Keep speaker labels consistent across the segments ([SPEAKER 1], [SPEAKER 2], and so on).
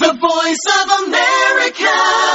[SPEAKER 1] The Voice of America.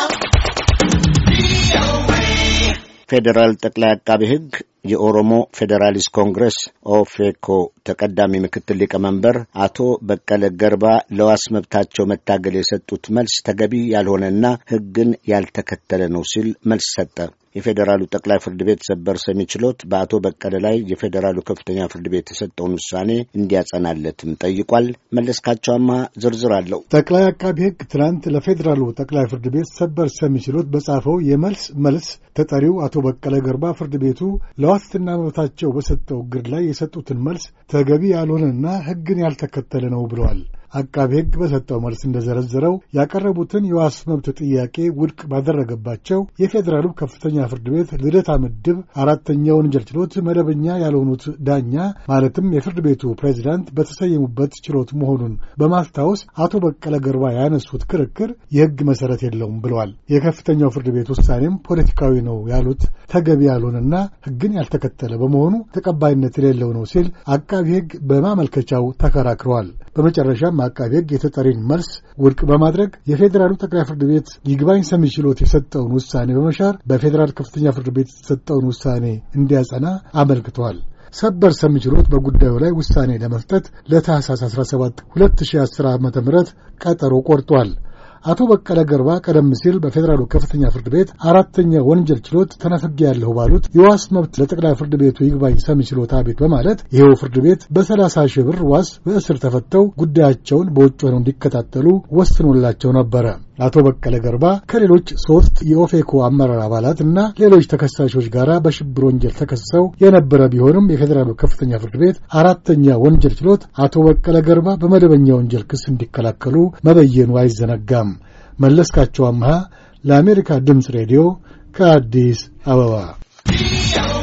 [SPEAKER 2] ፌደራል ጠቅላይ አቃቤ ሕግ የኦሮሞ ፌዴራሊስት ኮንግረስ ኦፌኮ ተቀዳሚ ምክትል ሊቀመንበር አቶ በቀለ ገርባ ለዋስ መብታቸው መታገል የሰጡት መልስ ተገቢ ያልሆነና ሕግን ያልተከተለ ነው ሲል መልስ ሰጠ። የፌዴራሉ ጠቅላይ ፍርድ ቤት ሰበር ሰሚ ችሎት በአቶ በቀለ ላይ የፌዴራሉ ከፍተኛ ፍርድ ቤት የሰጠውን ውሳኔ እንዲያጸናለትም ጠይቋል። መለስካቸውማ ዝርዝር አለው።
[SPEAKER 3] ጠቅላይ አቃቤ ሕግ ትናንት ለፌዴራሉ ጠቅላይ ፍርድ ቤት ሰበር ሰሚ ችሎት በጻፈው መልስ ተጠሪው አቶ በቀለ ገርባ ፍርድ ቤቱ ለዋስትና መብታቸው በሰጠው እግድ ላይ የሰጡትን መልስ ተገቢ ያልሆነና ሕግን ያልተከተለ ነው ብለዋል። አቃቤ ሕግ በሰጠው መልስ እንደዘረዘረው ያቀረቡትን የዋስ መብት ጥያቄ ውድቅ ባደረገባቸው የፌዴራሉ ከፍተኛ ፍርድ ቤት ልደታ ምድብ አራተኛ ወንጀል ችሎት መደበኛ ያልሆኑት ዳኛ ማለትም የፍርድ ቤቱ ፕሬዝዳንት በተሰየሙበት ችሎት መሆኑን በማስታወስ አቶ በቀለ ገርባ ያነሱት ክርክር የሕግ መሰረት የለውም ብለዋል። የከፍተኛው ፍርድ ቤት ውሳኔም ፖለቲካዊ ነው ያሉት ተገቢ ያልሆነና ሕግን ያልተከተለ በመሆኑ ተቀባይነት የሌለው ነው ሲል አቃቤ ሕግ በማመልከቻው ተከራክረዋል። በመጨረሻም አቃቤ ሕግ የተጠሪን መልስ ውድቅ በማድረግ የፌዴራሉ ጠቅላይ ፍርድ ቤት ይግባኝ ሰሚ ችሎት የሰጠውን ውሳኔ በመሻር በፌዴራል ከፍተኛ ፍርድ ቤት የተሰጠውን ውሳኔ እንዲያጸና አመልክተዋል። ሰበር ሰሚ ችሎት በጉዳዩ ላይ ውሳኔ ለመስጠት ለታህሳስ 17 2010 ዓ.ም ቀጠሮ ቆርጧል። አቶ በቀለ ገርባ ቀደም ሲል በፌዴራሉ ከፍተኛ ፍርድ ቤት አራተኛ ወንጀል ችሎት ተነፍጌያለሁ ባሉት የዋስ መብት ለጠቅላይ ፍርድ ቤቱ ይግባኝ ሰሚ ችሎት አቤት በማለት ይኸው ፍርድ ቤት በ30,000 ብር ዋስ በእስር ተፈተው ጉዳያቸውን በውጭ ሆነው እንዲከታተሉ ወስኖላቸው ነበረ። አቶ በቀለ ገርባ ከሌሎች 3 የኦፌኮ አመራር አባላት እና ሌሎች ተከሳሾች ጋር በሽብር ወንጀል ተከሰው የነበረ ቢሆንም የፌዴራሉ ከፍተኛ ፍርድ ቤት አራተኛ ወንጀል ችሎት አቶ በቀለ ገርባ በመደበኛ ወንጀል ክስ እንዲከላከሉ መበየኑ አይዘነጋም። መለስካቸው አምሃ ለአሜሪካ ድምፅ ሬዲዮ ከአዲስ አበባ